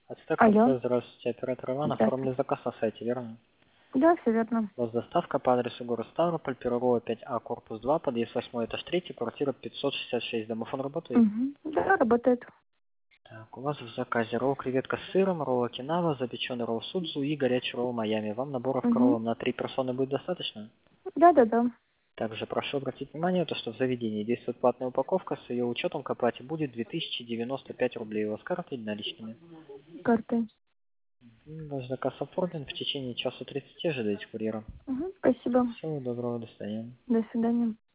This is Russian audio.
Ацтек Алло. КП, здравствуйте, оператор Иван, оформили Здравствуйте. заказ на сайте, верно? Да, все верно. У вас доставка по адресу город Ставрополь, Пирогова 5А, корпус 2, подъезд 8, этаж 3, квартира 566. Домофон работает? Да, работает. Так, у вас в заказе ролл креветка с сыром, ролл окинава, запеченный ролл судзу и горячий ролл Майами. Вам наборов к Угу. роллам на 3 персоны будет достаточно? Да. Также прошу обратить внимание, то, что в заведении действует платная упаковка, с ее учетом к оплате будет 2095 рублей. У вас карты или наличными? Картой. Ваш заказ оформлен, в течение часа 30 ожидайте курьера. Угу. Спасибо. Всего доброго, до свидания. До свидания.